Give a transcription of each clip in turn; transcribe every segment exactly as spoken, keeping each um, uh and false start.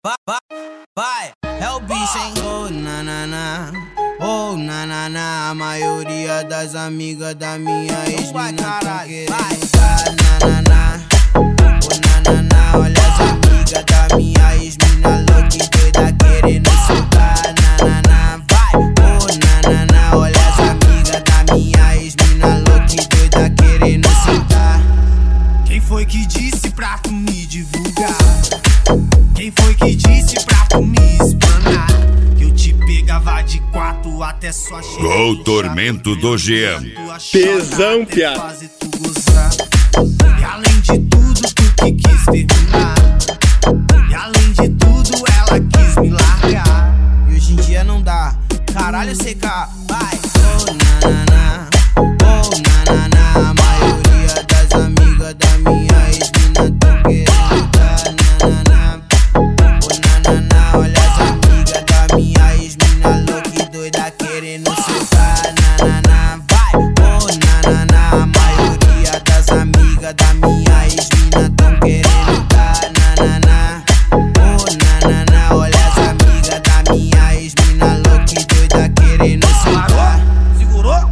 vai, vai, vai, é o bicho, hein? Oh, nanana, oh, nanana, a maioria das amigas da minha ex-mina tão querendo dar nanana. Oh, nanana, olha as amigas da minha ex-mina louca e doida querendo soltar, nanana, vai. Oh, nanana, olha as amigas da minha ex-mina louca e doida querendo sentar. Quem foi que disse pra tu me divulgar? Quem foi que disse pra tu me explanar? Que eu te pegava de quatro até só chegar. Gol Tormento do G M. Pesão, piá. Fazer tu gozar. E além de tudo, tu que quis terminar. E além de tudo, ela quis me largar. E hoje em dia não dá. Caralho, C K, vai. Oh, nanana, oh, nanana, a maioria das amigas da minha ex-mina tão querendo dar nanana. Oh, nanana, olha as amigas da minha ex-mina louca e doida querendo soltar, nanana, vai. Oh, nanana, a maioria das amigas da minha ex-mina tão querendo dar nanana. Oh, nanana, olha as amigas da minha ex-mina louca e doida querendo soltar. Segurou?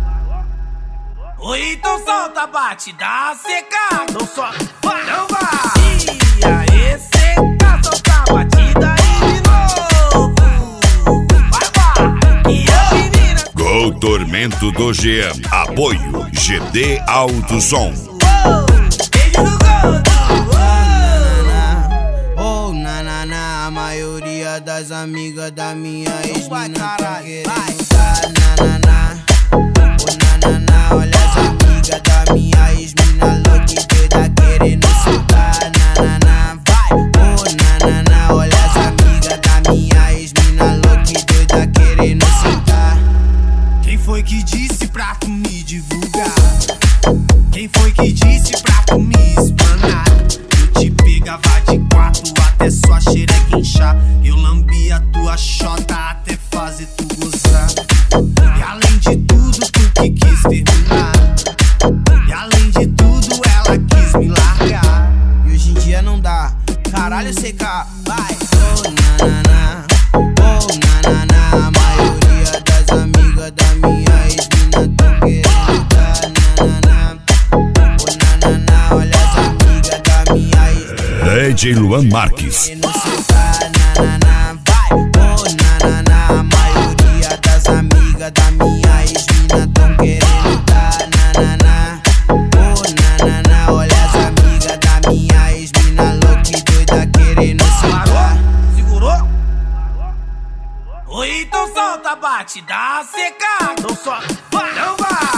Ou então solta a batida, C K. Então só vai, não vai. E aí, C K, solta a batida aí de novo. Vai, vai. E a menina. Gol Tormento do G M. Apoio G D Alto Som. Beijo no gordo. Oh, nanana, a maioria das amigas da minha ex-mina tão querendo dar nanana. Oh, nanana, olha as amigas da minha ex-mina louca e doida querendo soltar, nanana, vai. Oh, nanana, olha as amigas da minha ex-mina louca e doida querendo sentar. Quem foi que disse pra tu me divulgar? Quem foi que disse pra tu me explanar? Eu te pegava de quatro até sua xereca inchar. Eu lambia tua chota até fazer tu gozar. E além de tudo, tu que quis terminar. E além de tudo, ela quis me largar. E hoje em dia não dá. Caralho, C K, vai. Oh, nanana, oh, nanana, a maioria das amigas da minha ex-mina tão querendo dar nanana. Oh, nanana, olha as amigas da minha ex-mina D J Luan Marques. querendo soltar, nanana, vai. Oh, nanana, a maioria das amigas da minha ex-mina tão querendo dar nanana. Oh, nanana, olha as amigas da minha ex-mina louca e doida querendo soltar. Segurou? Ou então solta a batida, C K. Então só vai, não vai.